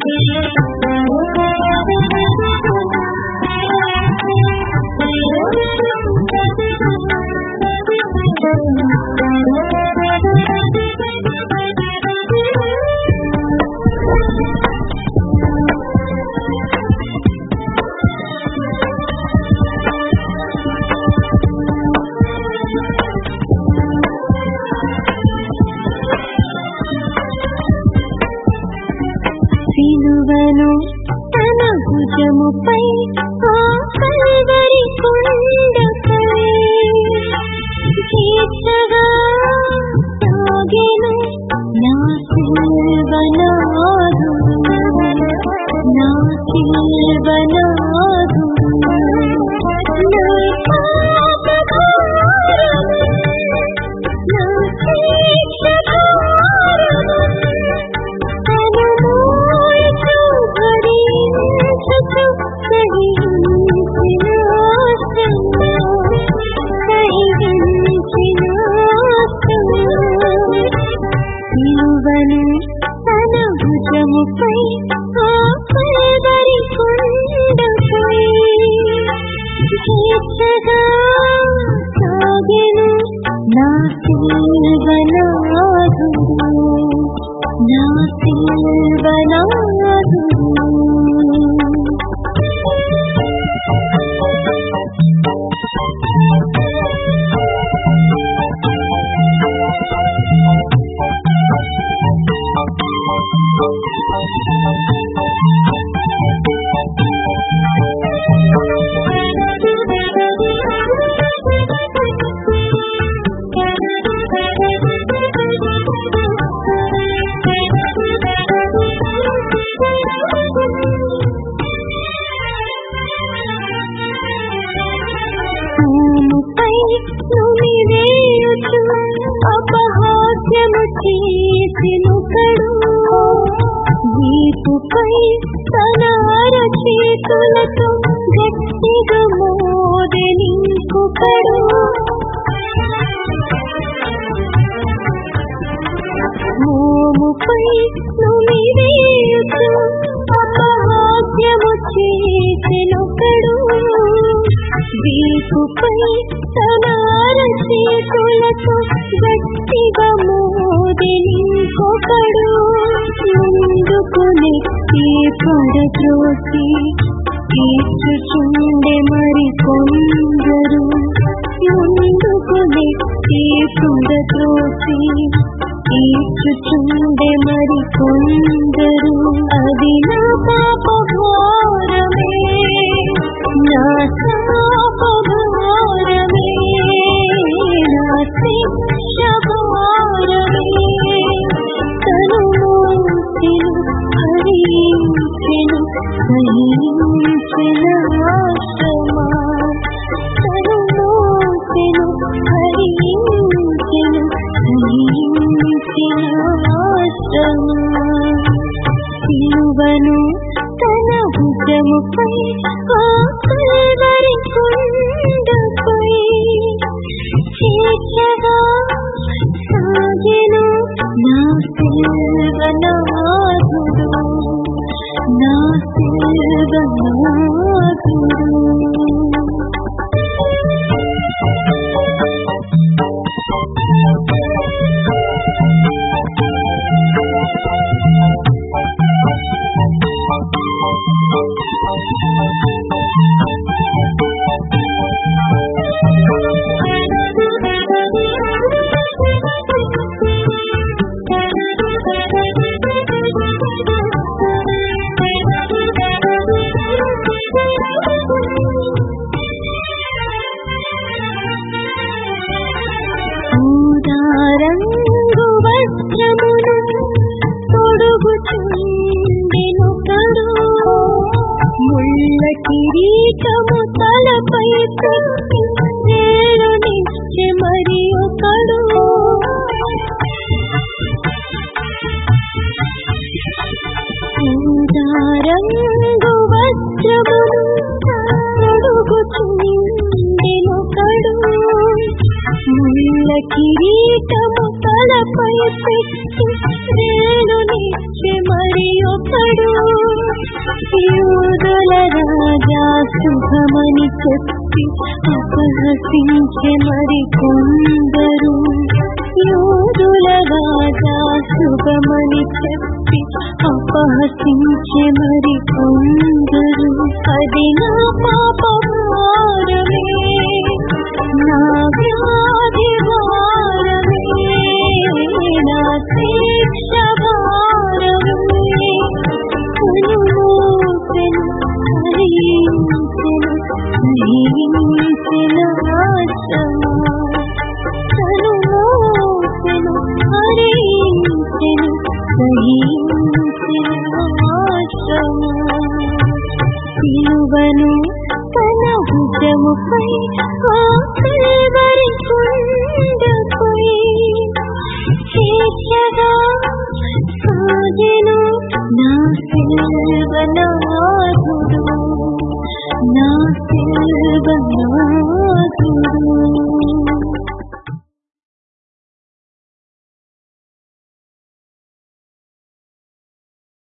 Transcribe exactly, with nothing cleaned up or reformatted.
సిలువను తన భుజముపై ఆ కల్వరి కొండపై చేర్చగా సాగెను నా సిల్వనాదు నా సిల్వనాదు నా పాపభారము నా శిక్షభారము సిలువను తన భుజముపై ఆ కల్వరి కొండపై చేర్చగా సాగెను నా సిల్వనాదు నా సిల్వనాదు భూమిపై నులివేయుచు అపహాస్యము చేసినొకడు వీపుపై తన అరచేతులతో గట్టిగా మోదెనింకొకడు భూమిపై నులివేయుచు అపహాస్యము చేసినొకడు వీపుపై తన అరచేతులతో గట్టిగా మోదెనింకొకడు ముందుకు నెట్టి పడద్రోసి ఈడ్చుచుండె మరి కొందరు ముందుకు నెట్టి పడద్రోసి ఈడ్చుచుండె మరి కొందరు అది నా పాపభారమే నా శాపభారమే నా శిక్షభారమే తను మోసెను హరించెను సహించిన ఆశ్రమా తను మోసెను హరించెను సహించిన ఆశ్రమా సిలువను తన భుజముపై ఆ కల్వరి కొండపై చేర్చగా సాగెను నా సిల్వనాదుడు నా సిల్వనాదుడు రంగు వస్త్రమును తొడుగుచుండెనొకడు ముళ్ళ కిరీటము తలపై పెట్టి నేరునిచ్చే మరి ఒకడు రంగు వస్త్రమును తొడుగుచుండెనొకడు ముళ్ళ కిరీటము తలపై పెట్టి నేరునిచ్చే మరి ఒకడు యూదుల రాజా శుభమని చెప్పి అపహసించే మరి కొందరు. యూదుల రాజా శుభమని చెప్పి అపహసించే మరి కొందరు. అది నా పాప భారమే, నా వ్యాధి భారమే, నా శిక్ష భారమే. తను మోసెను హరించెను సహించిన ఆశమా. తను మోసెను హరించెను సహించిన ఆశమా. సిలువను తన భుజముపై ఆ కల్వరి కొండపై స్వేచ్ఛగా సాగెను నా సిలువ నాథుడు, నా సిలువ నాథుడు.